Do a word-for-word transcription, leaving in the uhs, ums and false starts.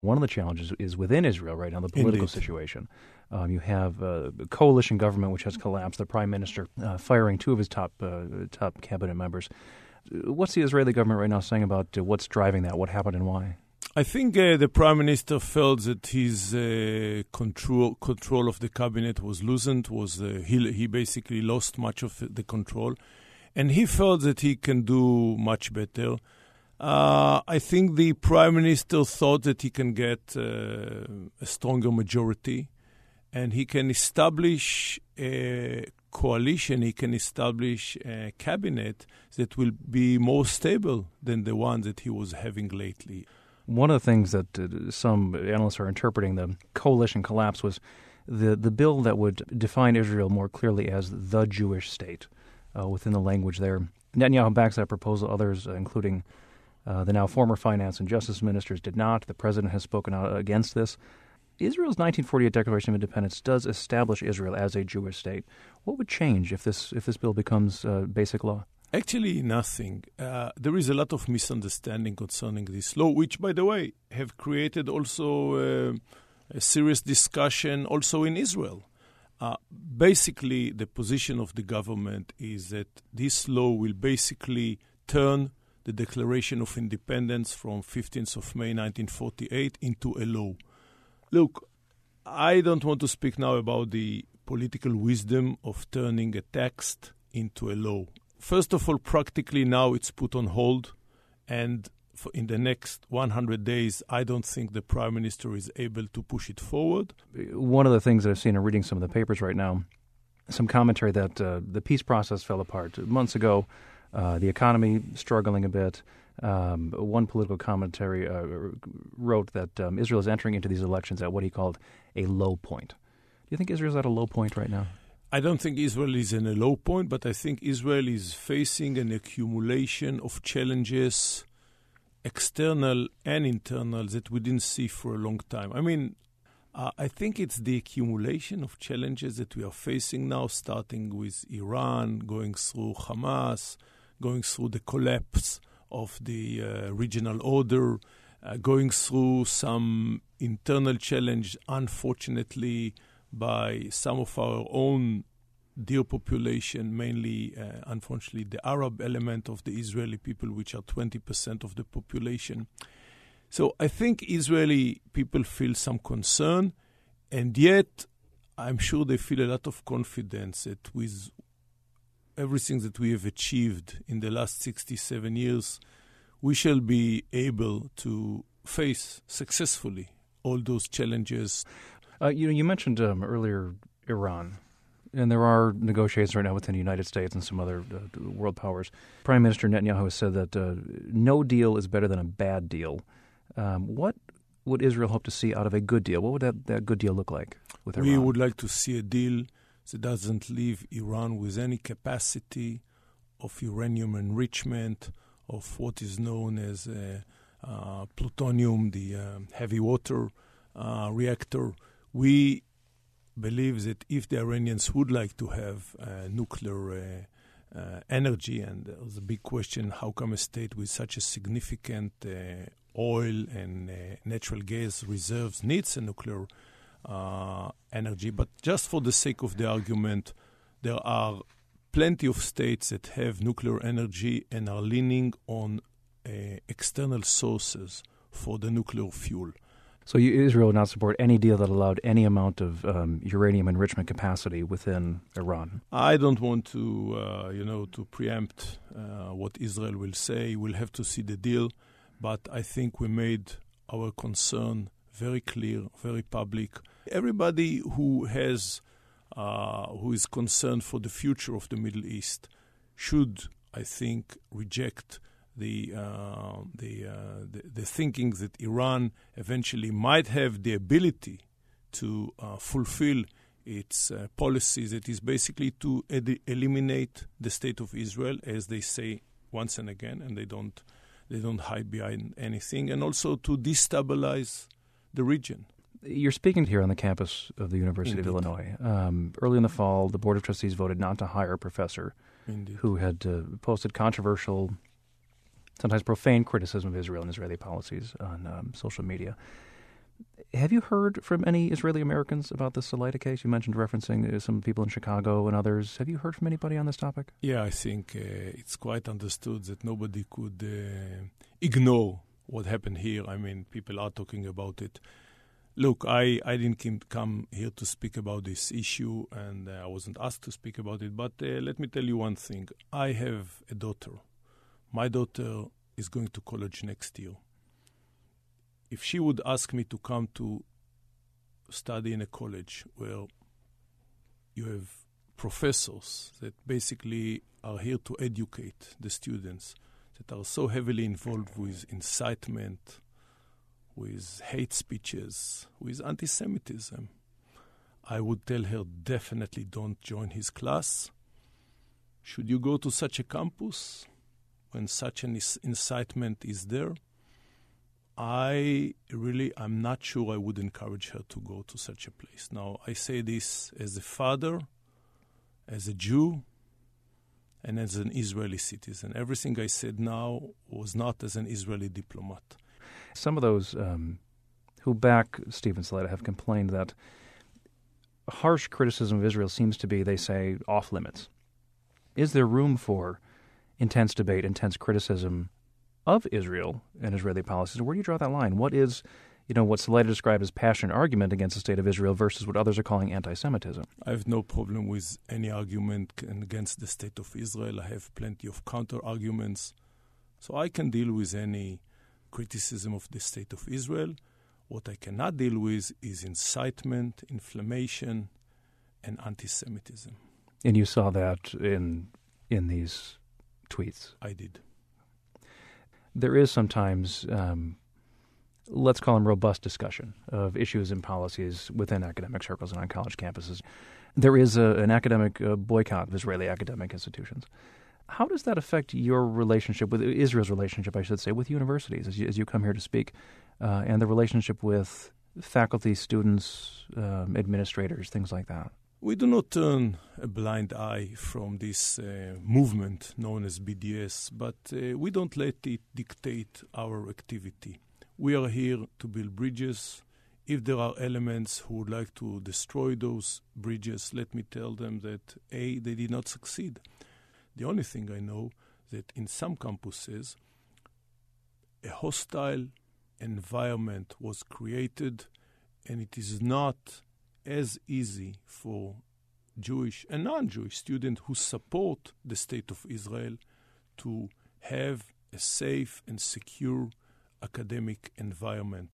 One of the challenges is within Israel right now, the political Indeed. situation. Um, you have uh, a coalition government which has collapsed, the prime minister uh, firing two of his top uh, top cabinet members. What's the Israeli government right now saying about uh, what's driving that, what happened and why? I think uh, the prime minister felt that his uh, control control of the cabinet was loosened, was uh, he, he basically lost much of the control, and he felt that he can do much better. Uh, I think the prime minister thought that he can get uh, a stronger majority, and he can establish a coalition, he can establish a cabinet that will be more stable than the one that he was having lately. One of the things that uh, some analysts are interpreting the coalition collapse was the, the bill that would define Israel more clearly as the Jewish state uh, within the language there. Netanyahu backs that proposal. Others, uh, including uh, the now former finance and justice ministers, did not. The president has spoken out against this. Israel's nineteen forty-eight Declaration of Independence does establish Israel as a Jewish state. What would change if this if this bill becomes uh, basic law? Actually, nothing. Uh, there is a lot of misunderstanding concerning this law, which, by the way, have created also uh, a serious discussion also in Israel. Uh, basically, the position of the government is that this law will basically turn the Declaration of Independence from fifteenth of May nineteen forty-eight into a law. Look, I don't want to speak now about the political wisdom of turning a text into a law. First of all, practically now it's put on hold, and for in the next one hundred days, I don't think the Prime Minister is able to push it forward. One of the things that I've seen in reading some of the papers right now, some commentary that uh, the peace process fell apart. Months ago, uh, the economy struggling a bit. Um, one political commentary uh, wrote that um, Israel is entering into these elections at what he called a low point. Do you think Israel's at a low point right now? I don't think Israel is in a low point, but I think Israel is facing an accumulation of challenges, external and internal, that we didn't see for a long time. I mean, uh, I think it's the accumulation of challenges that we are facing now, starting with Iran, going through Hamas, going through the collapse of the uh, regional order, uh, going through some internal challenge, unfortunately, by some of our own dear population, mainly, uh, unfortunately, the Arab element of the Israeli people, which are twenty percent of the population. So I think Israeli people feel some concern, and yet I'm sure they feel a lot of confidence that with everything that we have achieved in the last sixty-seven years, we shall be able to face successfully all those challenges. Uh, you know, you mentioned um, earlier Iran, and there are negotiations right now within the United States and some other uh, world powers. Prime Minister Netanyahu has said that uh, no deal is better than a bad deal. Um, what would Israel hope to see out of a good deal? What would that, that good deal look like with Iran? We would like to see a deal that doesn't leave Iran with any capacity of uranium enrichment, of what is known as uh, uh, plutonium, the uh, heavy water uh, reactor. We believe that if the Iranians would like to have uh, nuclear uh, uh, energy, and there was a big question, how come a state with such a significant uh, oil and uh, natural gas reserves needs a nuclear uh, energy? But just for the sake of the argument, there are plenty of states that have nuclear energy and are leaning on uh, external sources for the nuclear fuel. So you, Israel would not support any deal that allowed any amount of um, uranium enrichment capacity within Iran? I don't want to, uh, you know, to preempt uh, what Israel will say. We'll have to see the deal. But I think we made our concern very clear, very public. Everybody who has, uh, who is concerned for the future of the Middle East should, I think, reject the uh, the, uh, the the thinking that Iran eventually might have the ability to uh, fulfill its uh, policy, that is basically to ed- eliminate the state of Israel, as they say once and again, and they don't they don't hide behind anything, and also to destabilize the region. You're speaking here on the campus of the University Indeed. of Illinois. Um, early in the fall, the Board of Trustees voted not to hire a professor Indeed. who had uh, posted controversial, sometimes profane criticism of Israel and Israeli policies on um, social media. Have you heard from any Israeli Americans about this Salaita case? You mentioned referencing uh, some people in Chicago and others. Have you heard from anybody on this topic? Yeah, I think uh, it's quite understood that nobody could uh, ignore what happened here. I mean, people are talking about it. Look, I, I didn't come here to speak about this issue, and uh, I wasn't asked to speak about it. But uh, let me tell you one thing. I have a daughter. My daughter is going to college next year. If she would ask me to come to study in a college where you have professors that basically are here to educate the students, that are so heavily involved with incitement, with hate speeches, with anti-Semitism, I would tell her, definitely don't join his class. Should you go to such a campus when such an incitement is there? I really, I'm not sure I would encourage her to go to such a place. Now, I say this as a father, as a Jew, and as an Israeli citizen. Everything I said now was not as an Israeli diplomat. Some of those um, who back Stephen Salaita have complained that harsh criticism of Israel seems to be, they say, off limits. Is there room for intense debate, intense criticism of Israel and Israeli policies? Where do you draw that line? What is, you know, what Salaita described as passionate argument against the state of Israel versus what others are calling anti-Semitism? I have no problem with any argument against the state of Israel. I have plenty of counter-arguments. So I can deal with any criticism of the state of Israel. What I cannot deal with is incitement, inflammation, and anti-Semitism. And you saw that in in these tweets? I did. There is sometimes, um, let's call them robust discussion of issues and policies within academic circles and on college campuses. There is a, an academic uh, boycott of Israeli academic institutions. How does that affect your relationship with Israel's relationship, I should say, with universities as you, as you come here to speak, uh, and the relationship with faculty, students, um, administrators, things like that? We do not turn a blind eye from this uh, movement known as B D S, but uh, we don't let it dictate our activity. We are here to build bridges. If there are elements who would like to destroy those bridges, let me tell them that, A, they did not succeed. The only thing I know that in some campuses, a hostile environment was created, and it is not as easy for Jewish and non-Jewish students who support the state of Israel to have a safe and secure academic environment.